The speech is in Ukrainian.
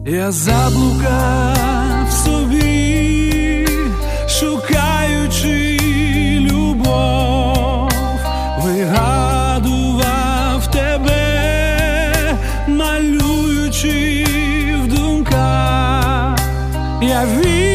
Я заблукав в собі, шукаючи любов, вигадував тебе, малюючи в думках. Я